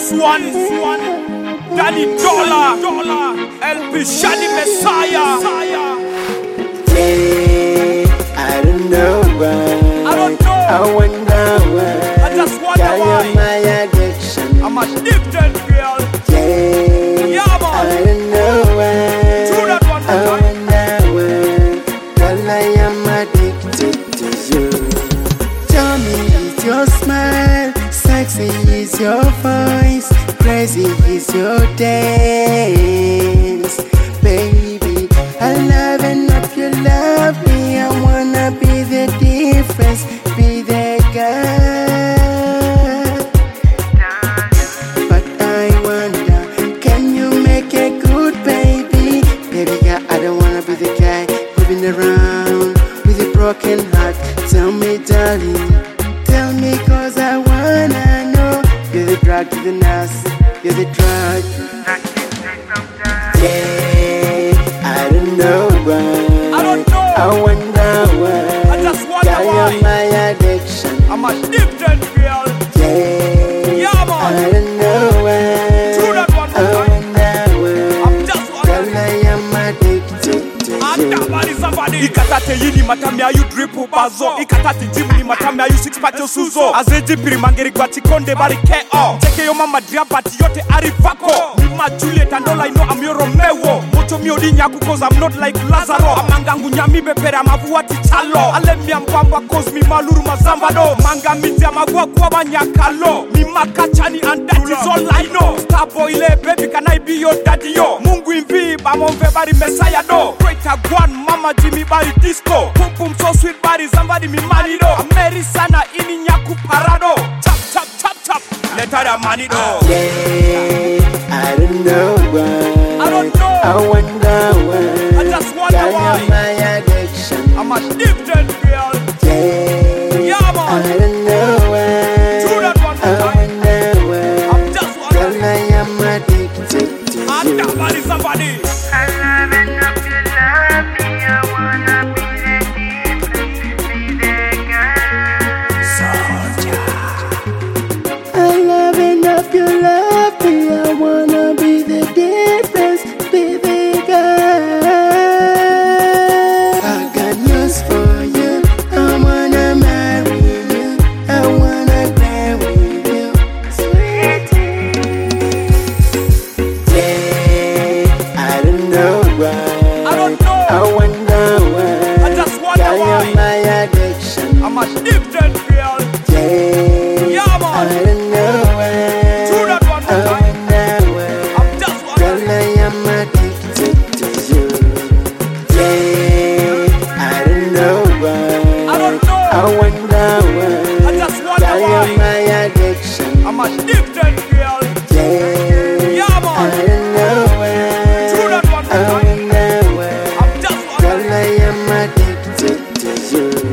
This one, Danny Dollar, LP Shani Messiah. Yeah, I don't know why. I don't know. I wonder why. I just wonder Girl, why. you're my addiction. I'm addicted, girl. Yeah, Yeah, man. I don't know why. Do that one I more time. wonder why. Girl, I am addicted to you. Tell me, it's your smile, sexy is your voice, crazy is your dance, baby. I love and if you love me, I wanna be the difference, be the guy. But I wonder, can you make a good baby? Baby girl, I don't wanna be the guy moving around with a broken heart. Tell me, darling, tell me, cause I wanna know. You're the drug, you're the nurse, you're the drug. Yeah, I don't know why. I don't know. I wonder why. I just wonder Girl, why. you're my addiction. I'm addicted, girl. Yeah, Yeah, man. I don't know why. Do that one I more time. wonder why. I'm just Girl, wondering. I am addicted to you. Somebody. Ikatate yini matami ayu drip bazo. Ikatate jimni matami ayu six pack yo suzo. Azeji piri mangeri gwati konde bari KO. Cheke yo mama driabati yote arifako. Mima Juliet and all I know I'm your Romeo. Mocho mi odi nyaku cause I'm not like Lazaro. Amangangu nyami bepere amavuati chalo. Ale mi ambamba cause mi maluru mazambado. Manga miti amagua kwa banyakalo. Mi makachani and that is all I know. Starboy le baby can I be your daddy yo. Mungu imvi bamonve bari Messiah do. Greater one mama Jimmy bari disco. Pum pum so sweet bari somebody mi manido. Ameri sana ini nyaku parado. Chop chop chop chop. Leta da manido. Yeah, I don't know why. I don't know. I wonder why. I just wonder Girl, why. you're my addiction. I'm addicted, girl. Yeah, Yeah, man. I don't know why. Do that one I more time. wonder why. I'm just Girl, wondering. I am addicted to And you. somebody. I love enough to love me. I wanna be the difference, be the guy. I love enough you love me. I wanna be the difference, be the guy. I got news for you. I wanna marry you. I wanna play with you, sweetie. Yeah, I don't know why. I don't know. I wonder why. I just wonder Girl, why. you're my addiction. I'm addicted, girl. Yeah, Yeah, man. I don't know why. Do that one more I time. wonder why. I'm just Girl, wondering. I am addicted to you. Yeah, I don't know why. I don't know. I wonder why. I just wonder Girl, why. you're my addiction. I'm addicted, girl. Yeah, Yeah, I man. don't know why. Do that one I more time. wonder why. I'm just Girl, wondering. I am addicted to you.